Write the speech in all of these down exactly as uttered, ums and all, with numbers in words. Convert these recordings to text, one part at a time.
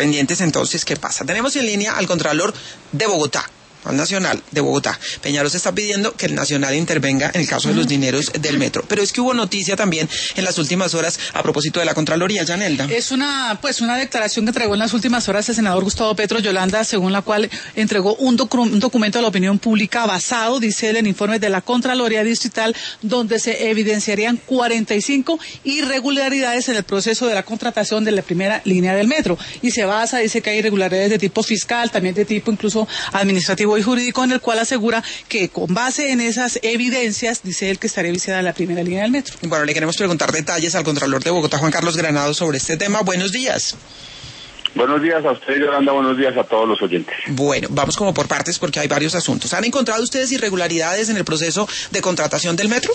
pendientes entonces qué pasa. Tenemos en línea al Contralor de Bogotá, al Nacional de Bogotá. Peñaros está pidiendo que el Nacional intervenga en el caso de los dineros del metro. Pero es que hubo noticia también en las últimas horas a propósito de la Contraloría, Yanelda. Es una, pues, una declaración que entregó en las últimas horas el senador Gustavo Petro, Yolanda, según la cual entregó un, docu un documento a la opinión pública basado, dice él, en informes de la Contraloría Distrital, donde se evidenciarían cuarenta y cinco irregularidades en el proceso de la contratación de la primera línea del metro. Y se basa, dice que hay irregularidades de tipo fiscal, también de tipo incluso administrativo y jurídico, en el cual asegura que con base en esas evidencias, dice él, que estaría viciada la primera línea del metro. Bueno, le queremos preguntar detalles al Contralor de Bogotá, Juan Carlos Granados, sobre este tema. Buenos días. Buenos días a usted, Yolanda, buenos días a todos los oyentes. Bueno, vamos como por partes porque hay varios asuntos. ¿Han encontrado ustedes irregularidades en el proceso de contratación del metro?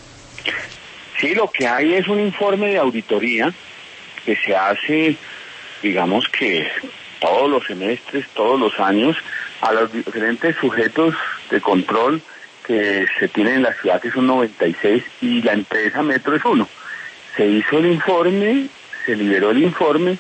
Sí, lo que hay es un informe de auditoría que se hace, digamos que todos los semestres, todos los años, a los diferentes sujetos de control que se tienen en la ciudad, que son noventa y seis, y la empresa Metro es uno. Se hizo el informe, se liberó el informe,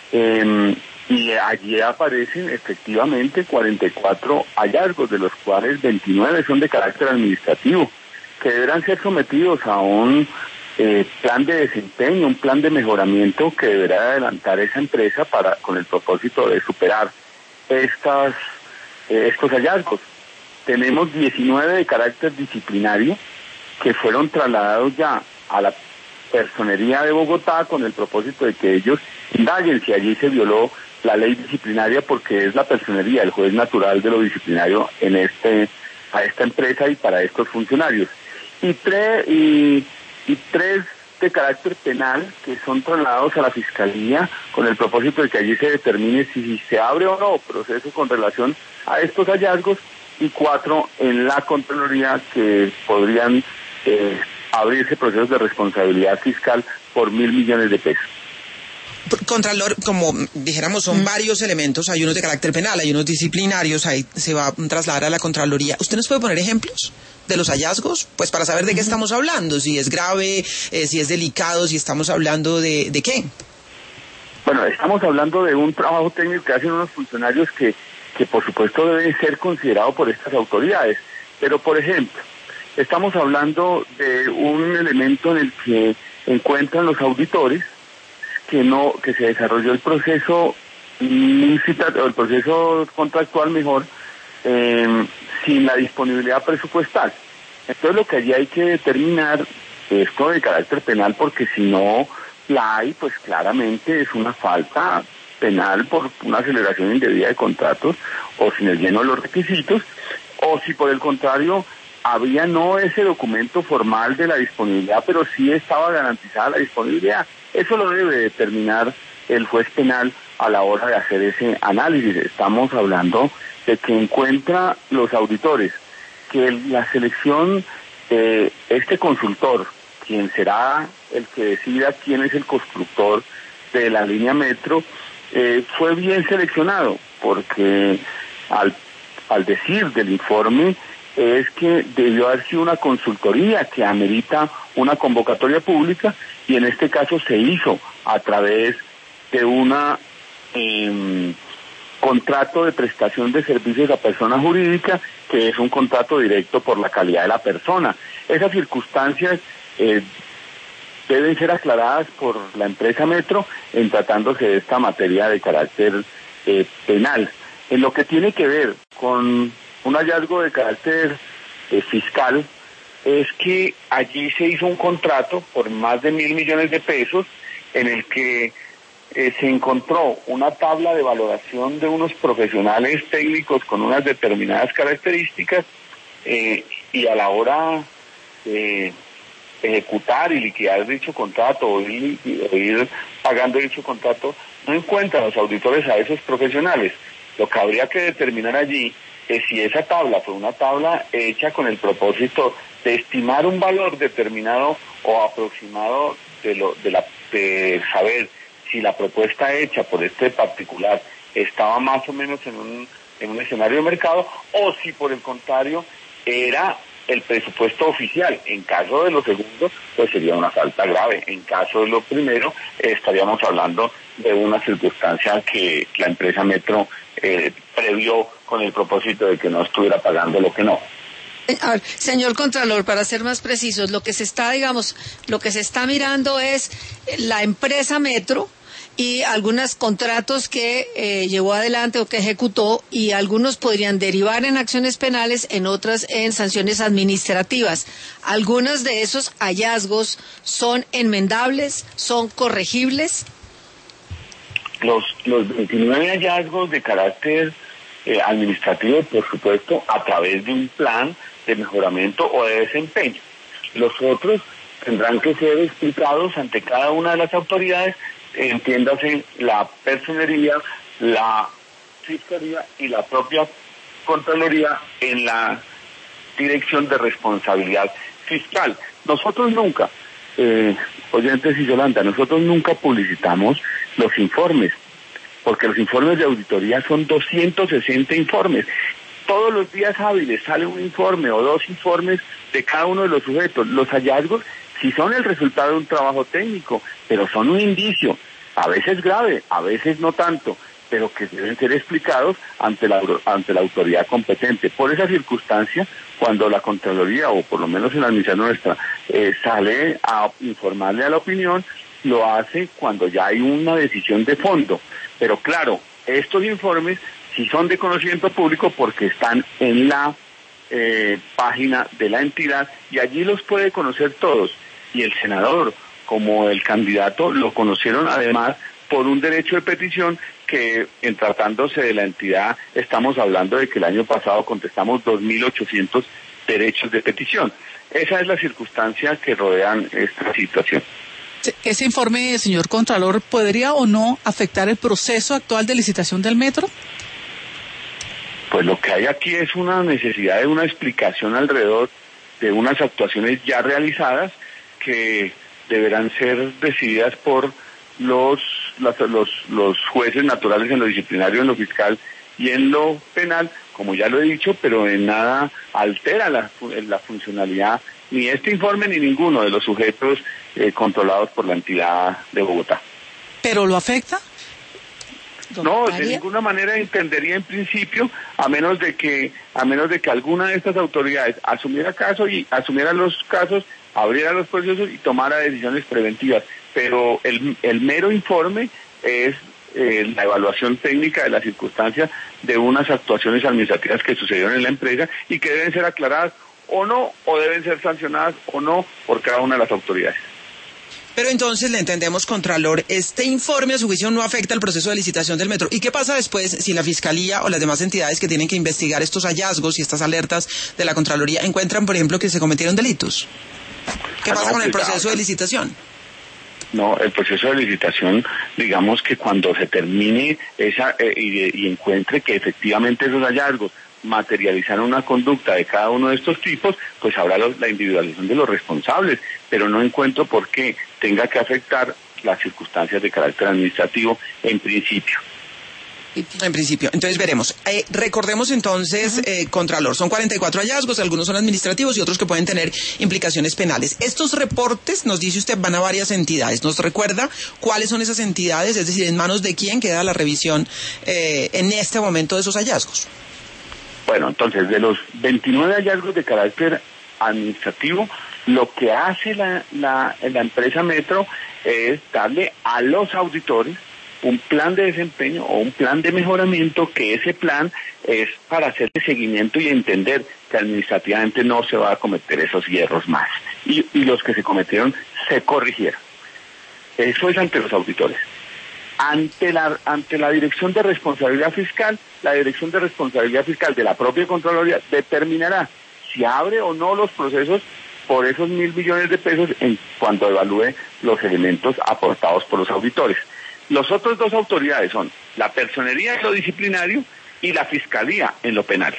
eh, y allí aparecen efectivamente cuarenta y cuatro hallazgos, de los cuales veintinueve son de carácter administrativo, que deberán ser sometidos a un eh, plan de desempeño, un plan de mejoramiento que deberá adelantar esa empresa para con el propósito de superar estas estos hallazgos. Tenemos diecinueve de carácter disciplinario que fueron trasladados ya a la Personería de Bogotá con el propósito de que ellos indaguen si allí se violó la ley disciplinaria, porque es la Personería, el juez natural de lo disciplinario en este a esta empresa y para estos funcionarios. Y tres y, y tres de carácter penal que son trasladados a la Fiscalía con el propósito de que allí se determine si se abre o no proceso con relación a estos hallazgos, y cuatro en la Contraloría que podrían eh, abrirse procesos de responsabilidad fiscal por mil millones de pesos. Contralor, como dijéramos, son mm. varios elementos, hay unos de carácter penal, hay unos disciplinarios, ahí se va a trasladar a la Contraloría. ¿Usted nos puede poner ejemplos de los hallazgos? Pues para saber de qué estamos hablando, si es grave, eh, si es delicado, si estamos hablando de, de qué. Bueno, estamos hablando de un trabajo técnico que hacen unos funcionarios que, que por supuesto deben ser considerados por estas autoridades. Pero, por ejemplo, estamos hablando de un elemento en el que encuentran los auditores que no que se desarrolló el proceso licitatorio, el proceso contractual mejor, eh, sin la disponibilidad presupuestal. Entonces lo que allí hay que determinar, esto de carácter penal, porque si no la hay, pues claramente es una falta penal por una aceleración indebida de contratos, o sin el lleno de los requisitos, o si por el contrario había no ese documento formal de la disponibilidad, pero sí estaba garantizada la disponibilidad. Eso lo debe determinar el juez penal a la hora de hacer ese análisis. Estamos hablando de que encuentra los auditores que la selección de este consultor, quien será el que decida quién es el constructor de la línea metro, eh, fue bien seleccionado, porque al, al decir del informe es que debió haber sido una consultoría que amerita una convocatoria pública, y en este caso se hizo a través de una eh, contrato de prestación de servicios a persona jurídica, que es un contrato directo por la calidad de la persona. Esas circunstancias eh, deben ser aclaradas por la empresa Metro en tratándose de esta materia de carácter eh, penal. En lo que tiene que ver con un hallazgo de carácter eh, fiscal, es que allí se hizo un contrato por más de mil millones de pesos en el que eh, se encontró una tabla de valoración de unos profesionales técnicos con unas determinadas características, eh, y a la hora de ejecutar y liquidar dicho contrato o ir, o ir pagando dicho contrato, no encuentran los auditores a esos profesionales. Lo que habría que determinar allí es si esa tabla fue una tabla hecha con el propósito de estimar un valor determinado o aproximado de lo de la de saber si la propuesta hecha por este particular estaba más o menos en un en un escenario de mercado, o si por el contrario era el presupuesto oficial. En caso de lo segundo, pues sería una falta grave. En caso de lo primero, eh, estaríamos hablando de una circunstancia que la empresa Metro eh, previó con el propósito de que no estuviera pagando lo que no. A ver, señor Contralor, para ser más precisos, lo que se está, digamos, lo que se está mirando es la empresa Metro y algunos contratos que eh, llevó adelante o que ejecutó, y algunos podrían derivar en acciones penales, en otras en sanciones administrativas. Algunos de esos hallazgos son enmendables, son corregibles. Los, los veintinueve hallazgos de carácter eh, administrativo, por supuesto, a través de un plan de mejoramiento o de desempeño. Los otros tendrán que ser explicados ante cada una de las autoridades, entiéndase la personería, la fiscalía y la propia Contraloría en la Dirección de Responsabilidad Fiscal. Nosotros nunca, eh, oyentes y Yolanda, nosotros nunca publicitamos los informes, porque los informes de auditoría son doscientos sesenta informes. Todos los días hábiles sale un informe o dos informes de cada uno de los sujetos. Los hallazgos sí son el resultado de un trabajo técnico, pero son un indicio, a veces grave, a veces no tanto, pero que deben ser explicados ante la, ante la autoridad competente. Por esa circunstancia, cuando la Contraloría, o por lo menos en la administración nuestra, eh, sale a informarle a la opinión, lo hace cuando ya hay una decisión de fondo. Pero claro, estos informes sí son de conocimiento público porque están en la eh, página de la entidad y allí los puede conocer todos. Y el senador, como el candidato, lo conocieron además por un derecho de petición que, en tratándose de la entidad, estamos hablando de que el año pasado contestamos dos mil ochocientos derechos de petición. Esa es la circunstancia que rodean esta situación. ¿Ese informe, señor Contralor, podría o no afectar el proceso actual de licitación del metro? Pues lo que hay aquí es una necesidad de una explicación alrededor de unas actuaciones ya realizadas que deberán ser decididas por los, los, los, los jueces naturales en lo disciplinario, en lo fiscal y en lo penal, como ya lo he dicho, pero en nada altera la, la funcionalidad ni este informe ni ninguno de los sujetos eh, controlados por la entidad de Bogotá. ¿Pero lo afecta? No, de ninguna manera entendería en principio, a menos de que a menos de que alguna de estas autoridades asumiera caso y asumiera los casos, abriera los procesos y tomara decisiones preventivas. Pero el, el mero informe es eh, la evaluación técnica de las circunstancias de unas actuaciones administrativas que sucedieron en la empresa y que deben ser aclaradas o no, o deben ser sancionadas o no por cada una de las autoridades. Pero entonces le entendemos, Contralor, este informe a su juicio no afecta al proceso de licitación del metro. ¿Y qué pasa después si la Fiscalía o las demás entidades que tienen que investigar estos hallazgos y estas alertas de la Contraloría encuentran, por ejemplo, que se cometieron delitos? ¿Qué pasa con el proceso de licitación? No, el proceso de licitación, digamos que cuando se termine esa eh, y, y encuentre que efectivamente esos hallazgos materializaron una conducta de cada uno de estos tipos, pues habrá los, la individualización de los responsables, pero no encuentro por qué tenga que afectar las circunstancias de carácter administrativo en principio. En principio. Entonces veremos. Eh, recordemos entonces, eh, Contralor, son cuarenta y cuatro hallazgos, algunos son administrativos y otros que pueden tener implicaciones penales. Estos reportes, nos dice usted, van a varias entidades. ¿Nos recuerda cuáles son esas entidades? Es decir, ¿en manos de quién queda la revisión eh, en este momento de esos hallazgos? Bueno, entonces, de los veintinueve hallazgos de carácter administrativo, lo que hace la, la, la empresa Metro es darle a los auditores un plan de desempeño o un plan de mejoramiento, que ese plan es para hacerle seguimiento y entender que administrativamente no se va a cometer esos hierros más. Y, y los que se cometieron se corrigieron. Eso es ante los auditores. Ante la, ante la Dirección de Responsabilidad Fiscal, la Dirección de Responsabilidad Fiscal de la propia Contraloría determinará si abre o no los procesos por esos mil millones de pesos en cuanto evalúe los elementos aportados por los auditores. Los otros dos autoridades son la Personería en lo disciplinario y la Fiscalía en lo penal.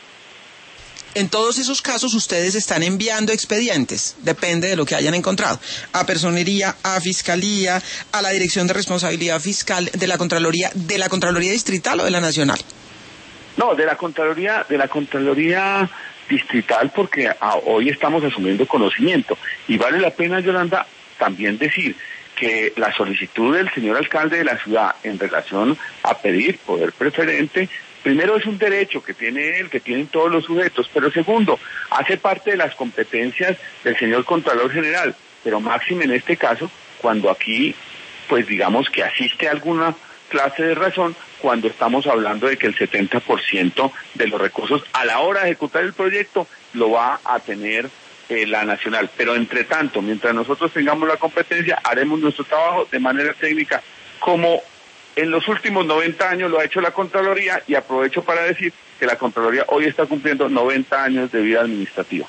En todos esos casos ustedes están enviando expedientes, depende de lo que hayan encontrado, a Personería, a Fiscalía, a la Dirección de Responsabilidad Fiscal de la Contraloría, ¿de la Contraloría Distrital o de la Nacional? No, de la Contraloría, de la Contraloría distrital porque a, hoy estamos asumiendo conocimiento. Y vale la pena, Yolanda, también decir que la solicitud del señor alcalde de la ciudad en relación a pedir poder preferente, primero es un derecho que tiene él, que tienen todos los sujetos, pero segundo, hace parte de las competencias del señor Contralor General, pero máxime en este caso, cuando aquí, pues digamos que asiste a alguna clase de razón, cuando estamos hablando de que el setenta por ciento de los recursos a la hora de ejecutar el proyecto lo va a tener eh, la nacional. Pero entre tanto, mientras nosotros tengamos la competencia, haremos nuestro trabajo de manera técnica, como en los últimos noventa años lo ha hecho la Contraloría, y aprovecho para decir que la Contraloría hoy está cumpliendo noventa años de vida administrativa.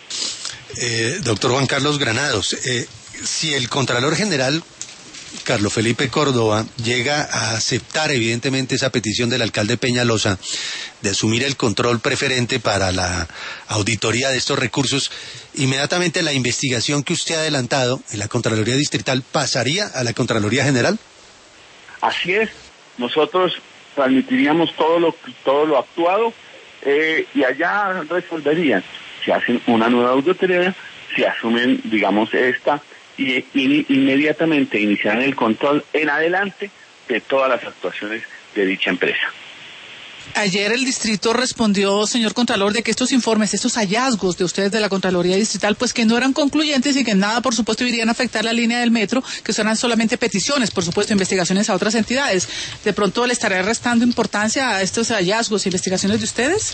Eh, doctor Juan Carlos Granados, eh, si el Contralor General Carlos Felipe Córdoba llega a aceptar evidentemente esa petición del alcalde Peñalosa de asumir el control preferente para la auditoría de estos recursos, inmediatamente la investigación que usted ha adelantado en la Contraloría Distrital pasaría a la Contraloría General. Así es, nosotros transmitiríamos todo lo todo lo actuado eh, y allá resolverían. Se hacen una nueva auditoría, se asumen, digamos, esta, y, y inmediatamente iniciarán el control en adelante de todas las actuaciones de dicha empresa. Ayer el distrito respondió, señor Contralor, de que estos informes, estos hallazgos de ustedes de la Contraloría Distrital, pues que no eran concluyentes y que en nada, por supuesto, irían a afectar la línea del metro, que serán solamente peticiones, por supuesto, investigaciones a otras entidades. ¿De pronto le estará restando importancia a estos hallazgos e investigaciones de ustedes?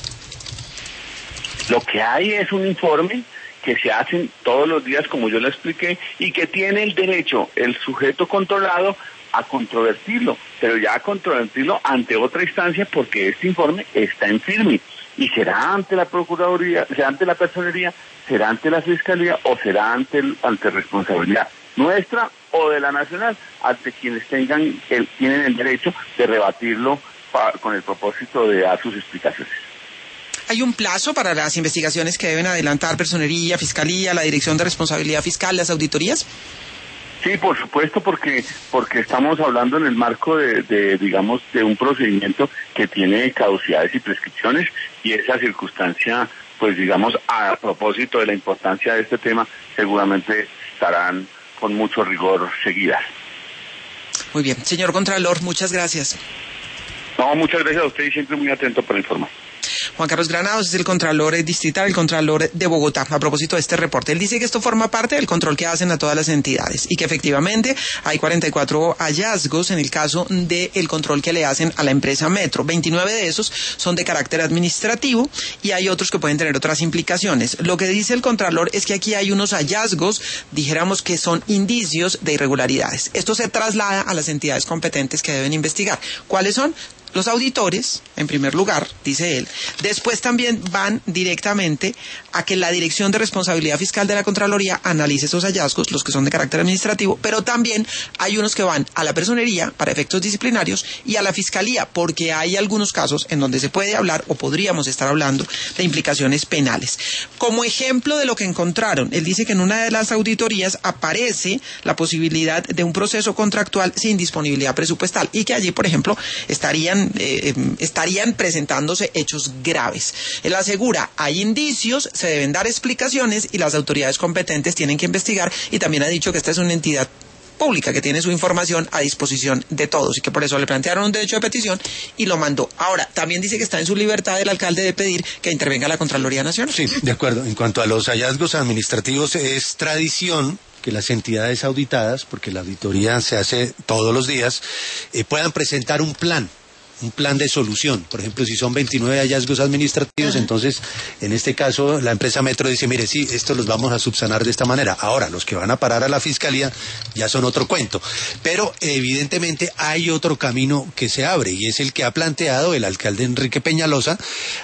Lo que hay es un informe que se hacen todos los días, como yo lo expliqué, y que tiene el derecho el sujeto controlado a controvertirlo, pero ya a controvertirlo ante otra instancia, porque este informe está en firme, y será ante la Procuraduría, será ante la Personería, será ante la Fiscalía, o será ante, el, ante responsabilidad nuestra o de la Nacional, ante quienes tengan el, tienen el derecho de rebatirlo pa, con el propósito de dar sus explicaciones. ¿Hay un plazo para las investigaciones que deben adelantar Personería, Fiscalía, la Dirección de Responsabilidad Fiscal, las auditorías? Sí, por supuesto, porque porque estamos hablando en el marco de, de, digamos, de un procedimiento que tiene caducidades y prescripciones, y esa circunstancia, pues digamos, a propósito de la importancia de este tema, seguramente estarán con mucho rigor seguidas. Muy bien. Señor Contralor, muchas gracias. No, muchas gracias a usted y siempre muy atento para informar. Juan Carlos Granados es el Contralor Distrital, el Contralor de Bogotá, a propósito de este reporte. Él dice que esto forma parte del control que hacen a todas las entidades y que efectivamente hay cuarenta y cuatro hallazgos en el caso del control que le hacen a la empresa Metro. veintinueve de esos son de carácter administrativo y hay otros que pueden tener otras implicaciones. Lo que dice el Contralor es que aquí hay unos hallazgos, dijéramos que son indicios de irregularidades. Esto se traslada a las entidades competentes que deben investigar. ¿Cuáles son? Los auditores, en primer lugar, dice él. Después también van directamente a que la Dirección de Responsabilidad Fiscal de la Contraloría analice esos hallazgos, los que son de carácter administrativo, pero también hay unos que van a la Personería para efectos disciplinarios y a la Fiscalía, porque hay algunos casos en donde se puede hablar o podríamos estar hablando de implicaciones penales. Como ejemplo de lo que encontraron, él dice que en una de las auditorías aparece la posibilidad de un proceso contractual sin disponibilidad presupuestal y que allí, por ejemplo, estarían Eh, estarían presentándose hechos graves. Él asegura, hay indicios, se deben dar explicaciones y las autoridades competentes tienen que investigar, y también ha dicho que esta es una entidad pública que tiene su información a disposición de todos y que por eso le plantearon un derecho de petición y lo mandó. Ahora, también dice que está en su libertad el alcalde de pedir que intervenga la Contraloría Nacional. Sí, de acuerdo. En cuanto a los hallazgos administrativos, es tradición que las entidades auditadas, porque la auditoría se hace todos los días, eh, puedan presentar un plan. un plan de solución. Por ejemplo, si son veintinueve hallazgos administrativos, uh-huh. entonces, en este caso, la empresa Metro dice, mire, sí, estos los vamos a subsanar de esta manera. Ahora, los que van a parar a la Fiscalía ya son otro cuento. Pero, evidentemente, hay otro camino que se abre, y es el que ha planteado el alcalde Enrique Peñalosa,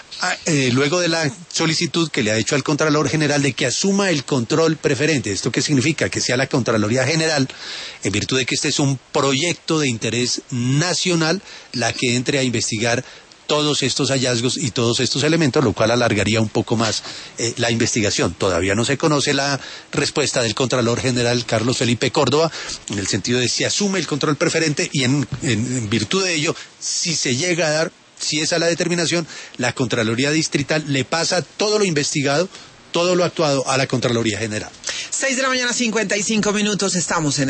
Eh, luego de la solicitud que le ha hecho al Contralor General de que asuma el control preferente. ¿Esto qué significa? Que sea la Contraloría General, en virtud de que este es un proyecto de interés nacional, la que entre a investigar todos estos hallazgos y todos estos elementos, lo cual alargaría un poco más eh, la investigación. Todavía no se conoce la respuesta del Contralor General Carlos Felipe Córdoba, en el sentido de si asume el control preferente y en, en, en virtud de ello, si se llega a dar, si esa es la determinación, la Contraloría Distrital le pasa todo lo investigado, todo lo actuado a la Contraloría General. Seis de la mañana, cincuenta y cinco minutos, estamos en